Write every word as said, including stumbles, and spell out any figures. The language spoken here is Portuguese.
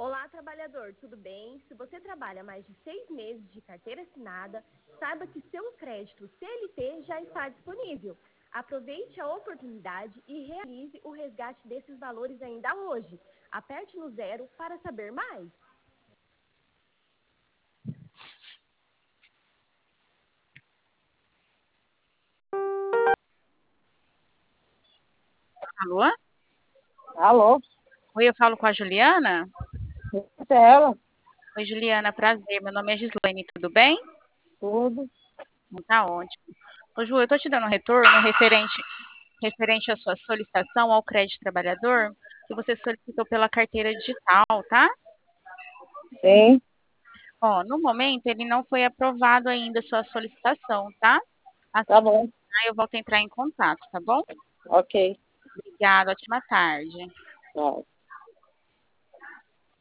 Olá, trabalhador, tudo bem? Se você trabalha mais de seis meses de carteira assinada, saiba que seu crédito C L T já está disponível. Aproveite a oportunidade e realize o resgate desses valores ainda hoje. Aperte no zero para saber mais. Alô? Alô? Oi, eu falo com a Juliana? Essa é ela? Oi, Juliana, prazer. Meu nome é Gislaine, tudo bem? Tudo. Tá ótimo. Ô, Ju, eu tô te dando um retorno referente, referente à sua solicitação ao crédito trabalhador, que você solicitou pela carteira digital, tá? Sim, Ó, no momento, ele não foi aprovado ainda a sua solicitação, tá? Assim tá que bom. entrar, eu volto a entrar em contato, tá bom? Ok. Obrigada, ótima tarde. Tchau.